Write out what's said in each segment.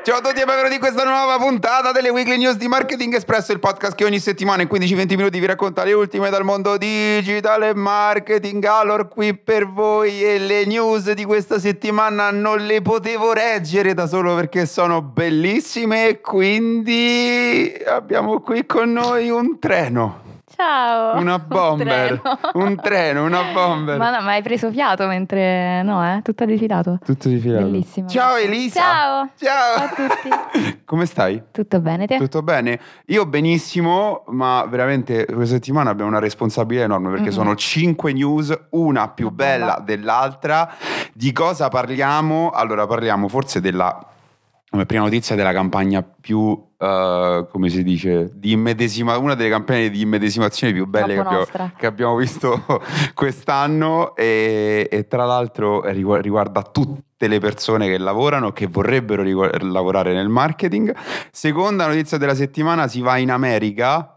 Ciao a tutti e benvenuti in questa nuova puntata delle Weekly News di Marketing Espresso, il podcast che ogni settimana in 15-20 minuti vi racconta le ultime dal mondo digitale e marketing. Allora, qui per voi e le news di questa settimana non le potevo reggere da solo perché sono bellissime e quindi abbiamo qui con noi un treno. Ciao! Una bomber, un treno, una bomber. Ma no, ma hai preso fiato mentre... No, tutto defilato. Tutto defilato. Bellissimo. Ciao Elisa! Ciao! Ciao! Ciao a tutti! Come stai? Tutto bene, te? Tutto bene? Io benissimo, ma veramente questa settimana abbiamo una responsabilità enorme perché sono 5 news, una più bella dell'altra. Di cosa parliamo? Allora parliamo forse della... come prima notizia della campagna più, come si dice, una delle campagne di immedesimazione più belle che abbiamo visto quest'anno e tra l'altro riguarda tutte le persone che lavorano, che vorrebbero lavorare nel marketing. Seconda notizia della settimana, si va in America,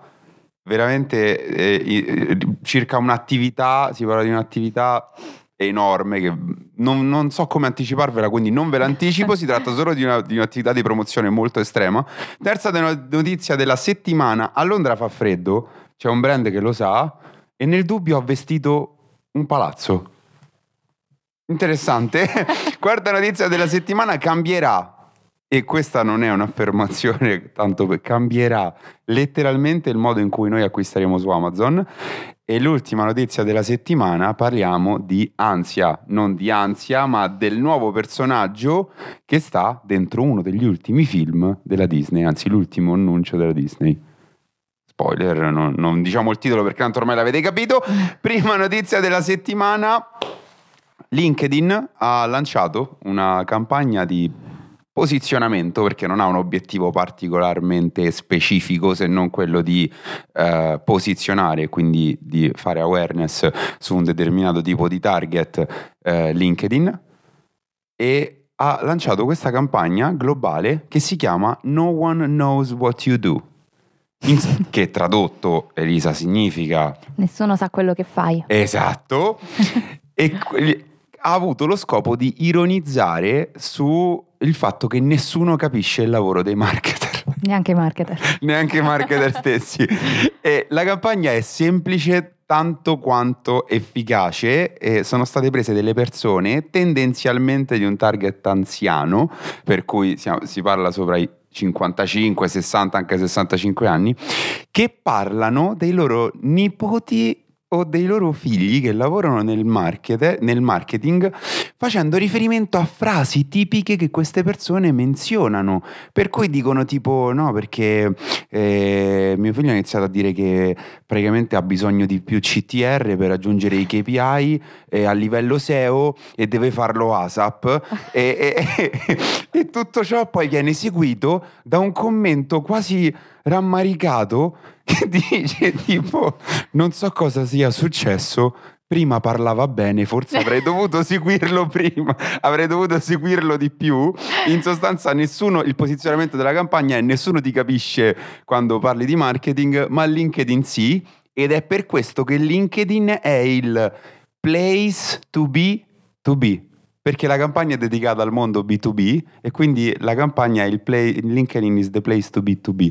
veramente circa un'attività, si parla di un'attività enorme che non so come anticiparvela, quindi non ve l'anticipo. Si tratta solo di un'attività di promozione molto estrema. Terza notizia della settimana: a Londra fa freddo, c'è un brand che lo sa e nel dubbio ha vestito un palazzo. Interessante. Quarta notizia della settimana: cambierà, e questa non è un'affermazione tanto cambierà letteralmente il modo in cui noi acquisteremo su Amazon. E l'ultima notizia della settimana, parliamo di Ansia, non di Ansia, ma del nuovo personaggio che sta dentro uno degli ultimi film della Disney, anzi l'ultimo annuncio della Disney. Spoiler, non diciamo il titolo perché tanto ormai l'avete capito. Prima notizia della settimana: LinkedIn ha lanciato una campagna di posizionamento, perché non ha un obiettivo particolarmente specifico se non quello di posizionare, quindi di fare awareness su un determinato tipo di target, LinkedIn, e ha lanciato questa campagna globale che si chiama No One Knows What You Do, che tradotto, Elisa, significa nessuno sa quello che fai. Esatto. E ha avuto lo scopo di ironizzare su il fatto che nessuno capisce il lavoro dei marketer. Neanche i marketer stessi. E la campagna è semplice tanto quanto efficace, e sono state prese delle persone tendenzialmente di un target anziano, per cui si parla sopra i 55, 60, anche 65 anni, che parlano dei loro nipoti o dei loro figli che lavorano nel marketing, facendo riferimento a frasi tipiche che queste persone menzionano, per cui dicono tipo no, perché mio figlio ha iniziato a dire che praticamente ha bisogno di più CTR per raggiungere i KPI a livello SEO e deve farlo ASAP e tutto ciò poi viene seguito da un commento quasi rammaricato che dice tipo: non so cosa sia successo, prima parlava bene, forse avrei dovuto seguirlo prima, avrei dovuto seguirlo di più. In sostanza il posizionamento della campagna è: nessuno ti capisce quando parli di marketing, ma LinkedIn sì, ed è per questo che LinkedIn è il place to be, perché la campagna è dedicata al mondo B2B e quindi la campagna è LinkedIn is the place to be.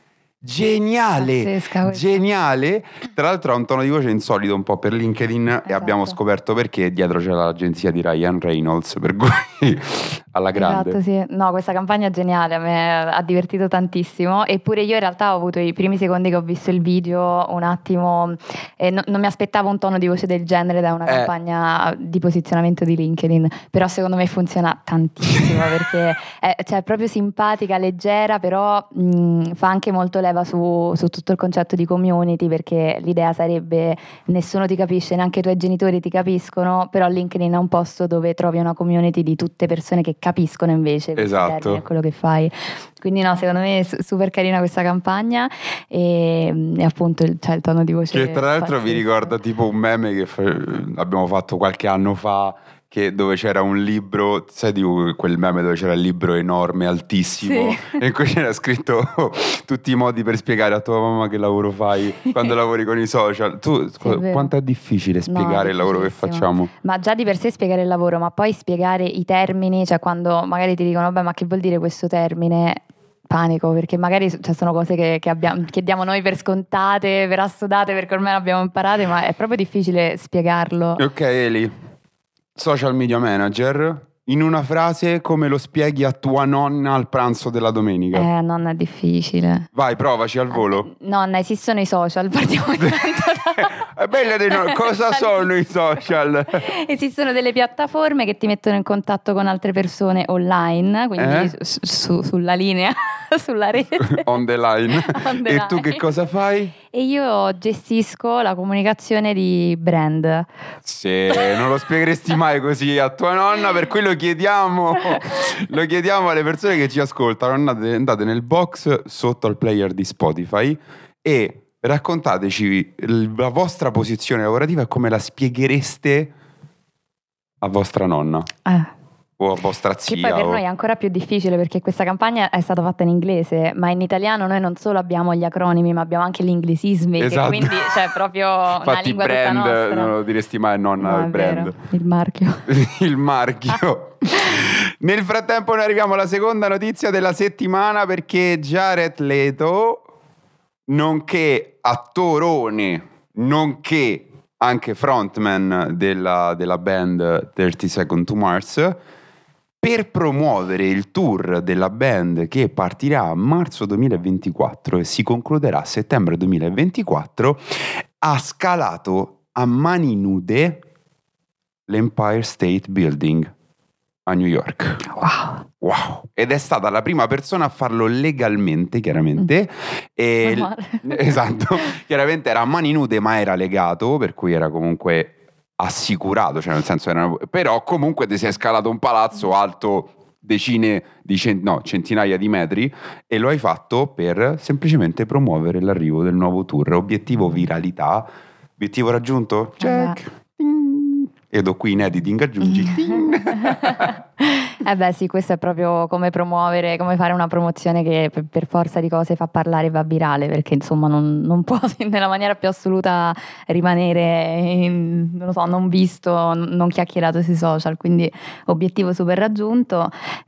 Geniale, geniale. Tra l'altro ha un tono di voce insolito un po' per LinkedIn, esatto. E abbiamo scoperto perché dietro c'è l'agenzia di Ryan Reynolds, per cui alla grande. Esatto, sì. No, questa campagna è geniale, a me ha divertito tantissimo, eppure io in realtà ho avuto i primi secondi che ho visto il video un attimo non mi aspettavo un tono di voce del genere da una campagna di posizionamento di LinkedIn, però secondo me funziona tantissimo perché è proprio simpatica, leggera, però fa anche molto leva su tutto il concetto di community, perché l'idea sarebbe: nessuno ti capisce, neanche i tuoi genitori ti capiscono, però LinkedIn è un posto dove trovi una community di tutte persone che capiscono invece esatto. quello che fai. Quindi no, secondo me è super carina questa campagna e appunto c'è il tono di voce che tra l'altro vi ricorda tipo un meme che abbiamo fatto qualche anno fa, dove c'era un libro, sai di quel meme dove c'era il libro enorme, altissimo, Sì. e in cui c'era scritto tutti i modi per spiegare a tua mamma che lavoro fai quando lavori con i social. Tu, Sì, è vero. quanto è difficile spiegare il lavoro che difficilissimo. facciamo? Ma già di per sé spiegare il lavoro, ma poi spiegare i termini, cioè quando magari ti dicono, ma che vuol dire questo termine? Panico, perché magari sono cose che diamo noi per scontate, per assodate, perché ormai le abbiamo imparate, ma è proprio difficile spiegarlo. Ok, Eli, social media manager, in una frase come lo spieghi a tua nonna al pranzo della domenica? Non è difficile. Vai, provaci al volo. Nonna, esistono i social, partiamo intanto È bella di noi. Cosa sono i social? Esistono delle piattaforme che ti mettono in contatto con altre persone online, quindi sulla linea, sulla rete. On the line. On the E tu line. che cosa fai? E io gestisco la comunicazione di brand. Sì, non lo spiegheresti mai così a tua nonna, per cui lo chiediamo alle persone che ci ascoltano. Andate nel box sotto al player di Spotify e raccontateci la vostra posizione lavorativa e come la spieghereste a vostra nonna o a vostra zia. Che poi per noi è ancora più difficile perché questa campagna è stata fatta in inglese, ma in italiano noi non solo abbiamo gli acronimi, ma abbiamo anche gli inglesismi, Esatto. che quindi c'è proprio una Infatti lingua brand, tutta nostra. non lo diresti mai nonna No, del è brand. vero, il marchio. Il marchio. Nel frattempo noi arriviamo alla seconda notizia della settimana, perché Jared Leto, nonché attorone, nonché anche frontman della band 30 Seconds to Mars, per promuovere il tour della band che partirà a marzo 2024 e si concluderà a settembre 2024, ha scalato a mani nude l'Empire State Building a New York. Wow. Ed è stata la prima persona a farlo legalmente, chiaramente. E esatto, chiaramente era a mani nude, ma era legato, per cui era comunque assicurato, cioè nel senso però comunque ti sei scalato un palazzo alto decine di centinaia di metri e lo hai fatto per semplicemente promuovere l'arrivo del nuovo tour. Obiettivo viralità, obiettivo raggiunto? Check. E do qui inediti aggiungi. Sì, questo è proprio come promuovere, come fare una promozione che per forza di cose fa parlare e va virale, perché insomma non può nella maniera più assoluta rimanere non visto, non chiacchierato sui social, quindi obiettivo super raggiunto.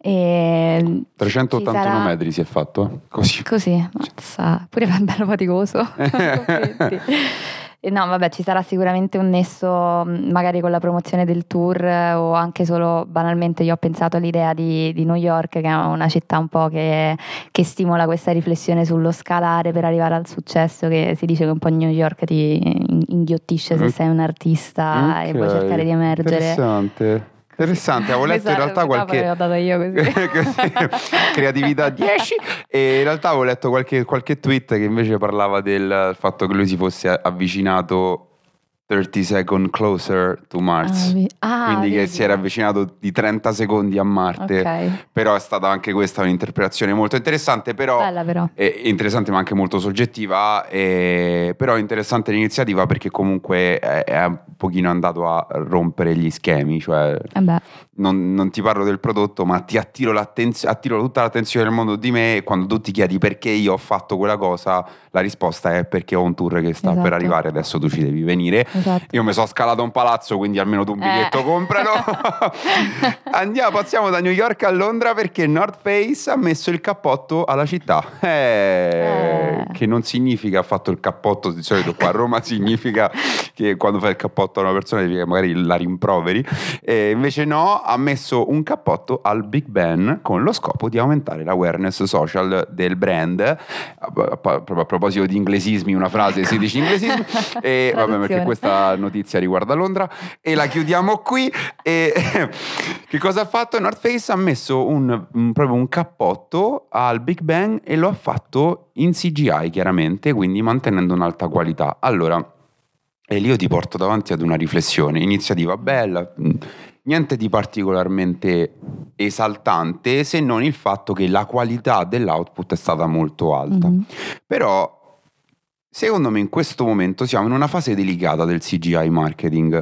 381 metri si è fatto? Così. Mazza, pure bello faticoso. No, vabbè, ci sarà sicuramente un nesso magari con la promozione del tour o anche solo banalmente io ho pensato all'idea di New York, che è una città un po' che stimola questa riflessione sullo scalare per arrivare al successo, che si dice che un po' New York ti inghiottisce se sei un artista e vuoi cercare di emergere. Interessante, avevo letto in realtà qualche ho dato io così. creatività 10 e in realtà avevo letto qualche tweet che invece parlava del fatto che lui si fosse avvicinato 30 seconds closer to Mars, quindi che si era avvicinato di 30 secondi a Marte. Okay. Però è stata anche questa un'interpretazione molto interessante, bella però. Interessante ma anche molto soggettiva, però interessante l'iniziativa perché comunque è un pochino andato a rompere gli schemi, cioè non ti parlo del prodotto ma ti attiro tutta l'attenzione del mondo di me, e quando tu ti chiedi perché io ho fatto quella cosa la risposta è perché ho un tour che sta per arrivare, adesso tu ci devi venire. Esatto. Io mi sono scalato un palazzo, quindi almeno tu un biglietto compralo. Passiamo da New York a Londra perché North Face ha messo il cappotto alla città, che non significa ha fatto il cappotto, di solito qua a Roma significa che quando fai il cappotto a una persona significa che magari la rimproveri, invece no, ha messo un cappotto al Big Ben con lo scopo di aumentare l'awareness social del brand. Proprio a proposito di inglesismi, una frase si dice inglesismi, e vabbè, perché questa notizia riguarda Londra e la chiudiamo qui. E che cosa ha fatto? North Face ha messo proprio un cappotto al Big Ben e lo ha fatto in CGI, chiaramente, quindi mantenendo un'alta qualità. Allora, e lì io ti porto davanti ad una riflessione. Iniziativa bella, niente di particolarmente esaltante, se non il fatto che la qualità dell'output è stata molto alta. Però secondo me in questo momento siamo in una fase delicata del CGI marketing,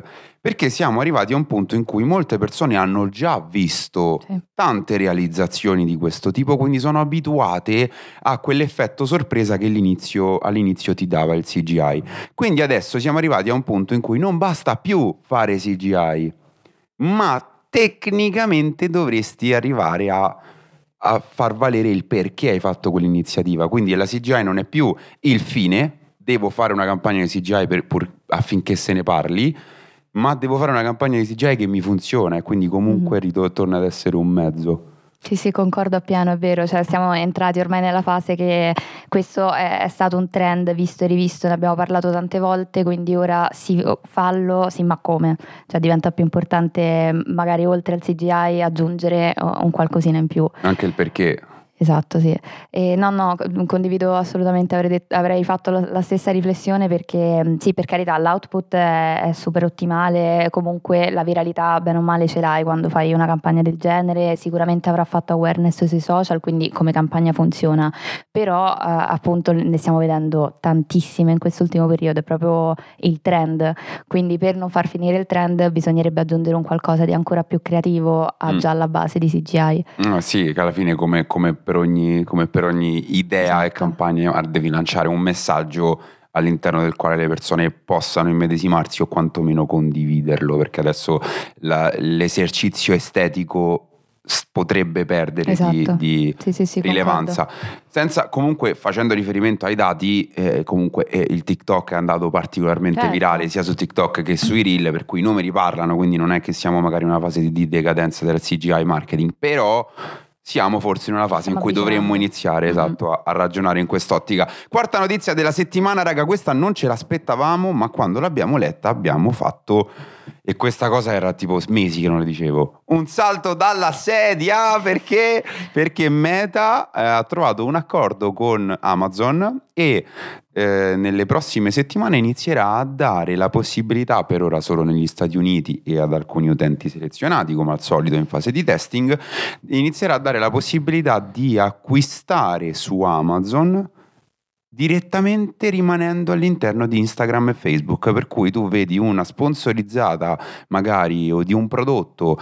Perché siamo arrivati a un punto in cui molte persone hanno già visto tante realizzazioni di questo tipo, quindi sono abituate a quell'effetto sorpresa che all'inizio ti dava il CGI. Quindi adesso siamo arrivati a un punto in cui non basta più fare CGI, ma tecnicamente dovresti arrivare a far valere il perché hai fatto quell'iniziativa. Quindi la CGI non è più il fine, devo fare una campagna di CGI affinché se ne parli, ma devo fare una campagna di CGI che mi funziona e quindi comunque torna ad essere un mezzo. Sì, concordo appieno, è vero, cioè siamo entrati ormai nella fase che questo è stato un trend visto e rivisto, ne abbiamo parlato tante volte, quindi ora fallo, sì, ma come? Cioè diventa più importante magari oltre al CGI aggiungere un qualcosina in più. Anche il perché. Esatto, sì. E no, condivido assolutamente, avrei fatto la stessa riflessione perché sì, per carità, l'output è super ottimale, comunque la viralità bene o male ce l'hai quando fai una campagna del genere, sicuramente avrà fatto awareness sui social, quindi come campagna funziona, però appunto ne stiamo vedendo tantissime in quest'ultimo periodo, è proprio il trend, quindi per non far finire il trend bisognerebbe aggiungere un qualcosa di ancora più creativo già alla base di CGI. Sì, che alla fine come per ogni idea e campagna devi lanciare un messaggio all'interno del quale le persone possano immedesimarsi o quantomeno condividerlo, perché adesso l'esercizio estetico potrebbe perdere di rilevanza. Senza, comunque, facendo riferimento ai dati, comunque il TikTok è andato particolarmente virale sia su TikTok che sui Reel, per cui i numeri parlano, quindi non è che siamo magari in una fase di decadenza del CGI marketing, però siamo forse in una fase in cui dovremmo iniziare a ragionare in quest'ottica. Quarta notizia della settimana, raga, questa non ce l'aspettavamo, ma quando l'abbiamo letta abbiamo fatto, e questa cosa era tipo mesi che non le dicevo, un salto dalla sedia, perché Meta ha trovato un accordo con Amazon e nelle prossime settimane inizierà a dare la possibilità, per ora solo negli Stati Uniti e ad alcuni utenti selezionati come al solito in fase di testing, inizierà a dare la possibilità di acquistare su Amazon direttamente rimanendo all'interno di Instagram e Facebook, per cui tu vedi una sponsorizzata magari o di un prodotto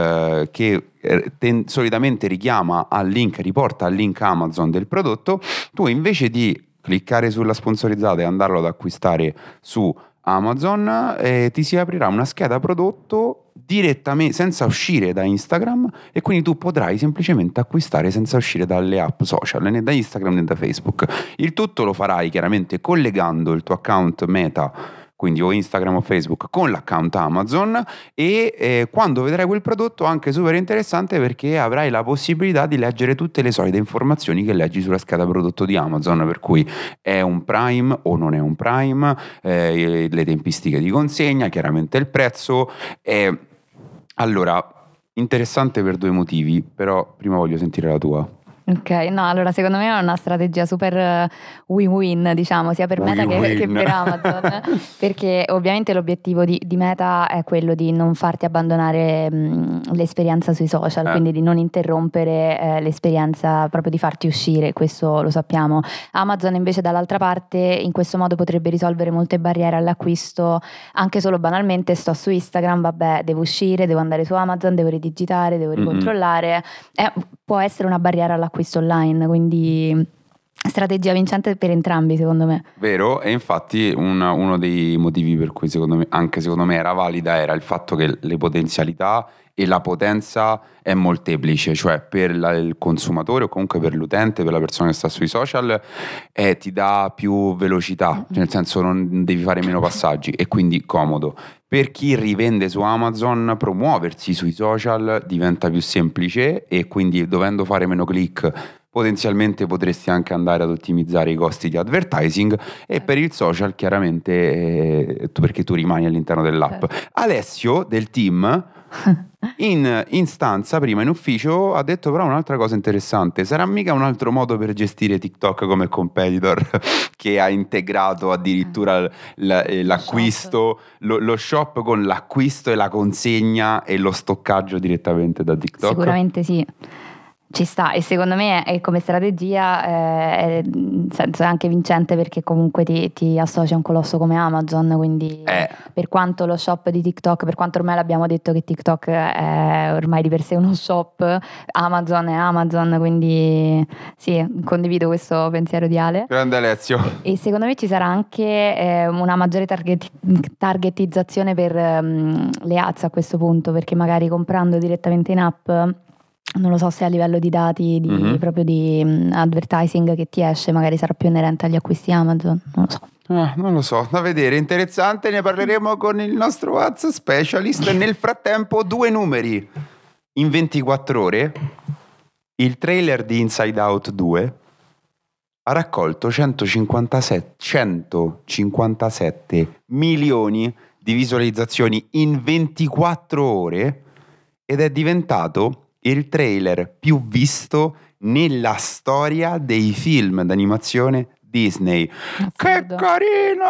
che solitamente richiama al link, riporta al link Amazon del prodotto, tu invece di cliccare sulla sponsorizzata e andarlo ad acquistare su Amazon, ti si aprirà una scheda prodotto direttamente senza uscire da Instagram, e quindi tu potrai semplicemente acquistare senza uscire dalle app social, né da Instagram né da Facebook. Il tutto lo farai chiaramente collegando il tuo account Meta, quindi o Instagram o Facebook, con l'account Amazon, e quando vedrai quel prodotto, anche super interessante perché avrai la possibilità di leggere tutte le solite informazioni che leggi sulla scheda prodotto di Amazon, per cui è un Prime o non è un Prime, le tempistiche di consegna, chiaramente il prezzo. Allora, interessante per due motivi, però prima voglio sentire la tua. Ok, no, allora secondo me è una strategia super win-win, diciamo, sia per Meta che per Amazon, perché ovviamente l'obiettivo di Meta è quello di non farti abbandonare l'esperienza sui social, quindi di non interrompere l'esperienza, proprio di farti uscire, questo lo sappiamo. Amazon invece dall'altra parte in questo modo potrebbe risolvere molte barriere all'acquisto, anche solo banalmente sto su Instagram, vabbè, devo uscire, devo andare su Amazon, devo ridigitare, devo ricontrollare, può essere una barriera all'acquisto online, quindi strategia vincente per entrambi, secondo me. Vero, e infatti uno dei motivi per cui secondo me era valida era il fatto che le potenzialità e la potenza è molteplice, cioè per il consumatore o comunque per l'utente, per la persona che sta sui social, ti dà più velocità, cioè nel senso non devi fare meno passaggi e quindi comodo. Per chi rivende su Amazon, promuoversi sui social diventa più semplice e quindi dovendo fare meno click potenzialmente potresti anche andare ad ottimizzare i costi di advertising, e per il social chiaramente perché tu rimani all'interno dell'app. Alessio del team in stanza, prima in ufficio, ha detto però un'altra cosa interessante: sarà mica un altro modo per gestire TikTok come competitor che ha integrato addirittura l'acquisto, lo shop con l'acquisto e la consegna e lo stoccaggio direttamente da TikTok? Sicuramente sì. Ci sta, e secondo me come strategia è, nel senso, è anche vincente, perché comunque ti associa a un colosso come Amazon, quindi per quanto lo shop di TikTok, per quanto ormai l'abbiamo detto che TikTok è ormai di per sé uno shop, Amazon è Amazon, quindi sì, condivido questo pensiero di Ale. Grande Alessio. E secondo me ci sarà anche una maggiore targetizzazione per le ads a questo punto, perché magari comprando direttamente in app, non lo so se a livello di dati proprio di advertising che ti esce magari sarà più inerente agli acquisti Amazon, non lo so. Non lo so, da vedere, interessante, ne parleremo con il nostro ads specialist. Nel frattempo 2 numeri. In 24 ore il trailer di Inside Out 2 ha raccolto 157 milioni di visualizzazioni in 24 ore ed è diventato il trailer più visto nella storia dei film d'animazione Disney. Assurdo. Che carino!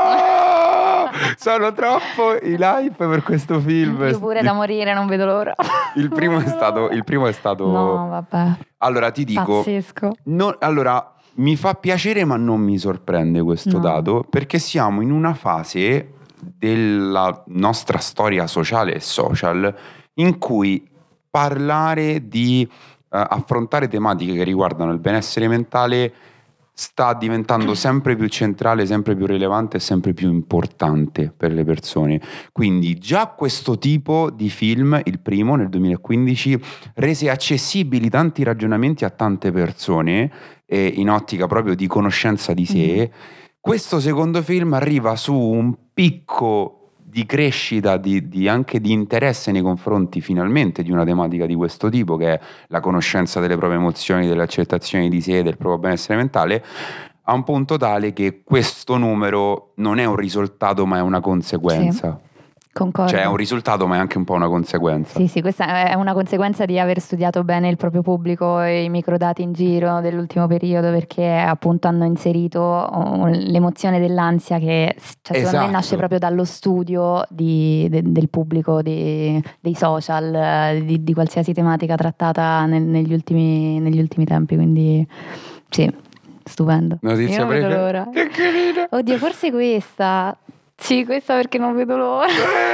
Sono troppo in hype per questo film. Io pure da morire, non vedo l'ora. Il primo è stato No, vabbè. Allora ti dico, pazzesco. Allora mi fa piacere ma non mi sorprende questo dato, perché siamo in una fase della nostra storia sociale e social in cui parlare di affrontare tematiche che riguardano il benessere mentale sta diventando sempre più centrale, sempre più rilevante e sempre più importante per le persone. Quindi già questo tipo di film, il primo nel 2015, rese accessibili tanti ragionamenti a tante persone in ottica proprio di conoscenza di sé. Questo secondo film arriva su un picco di crescita, anche di interesse nei confronti finalmente di una tematica di questo tipo, che è la conoscenza delle proprie emozioni, delle accettazioni di sé, del proprio benessere mentale, a un punto tale che questo numero non è un risultato ma è una conseguenza. Sì. Concordo. Cioè è un risultato ma è anche un po' una conseguenza. Sì, questa è una conseguenza di aver studiato bene il proprio pubblico e i microdati in giro dell'ultimo periodo, perché appunto hanno inserito l'emozione dell'ansia che secondo me nasce proprio dallo studio del pubblico, dei social, di qualsiasi tematica trattata negli ultimi tempi, quindi sì, stupendo. Notizia Io non vedo l'ora. Che carina! Oddio, forse questa... Sì, questa perché non vedo l'ora.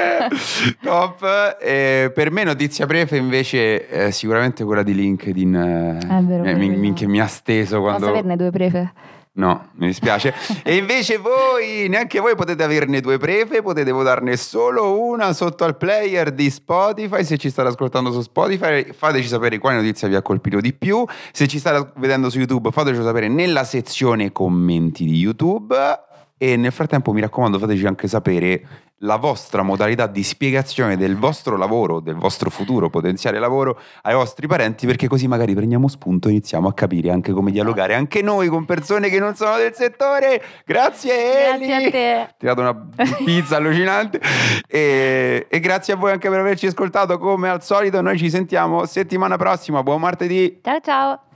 Top. Per me notizia prefe invece sicuramente quella di LinkedIn. È vero, che mi ha steso quando... Posso averne 2 prefe? No, mi dispiace. E invece voi, neanche voi potete averne 2 prefe, potete votarne solo una sotto al player di Spotify. Se ci state ascoltando su Spotify, fateci sapere quale notizia vi ha colpito di più. Se ci state vedendo su YouTube, fateci sapere nella sezione commenti di YouTube. E nel frattempo mi raccomando, fateci anche sapere la vostra modalità di spiegazione del vostro lavoro, del vostro futuro potenziale lavoro ai vostri parenti, perché così magari prendiamo spunto e iniziamo a capire anche come dialogare anche noi con persone che non sono del settore. Grazie Eli! Grazie a te! Ti ho dato una pizza allucinante e grazie a voi anche per averci ascoltato come al solito. Noi ci sentiamo settimana prossima, buon martedì! Ciao ciao!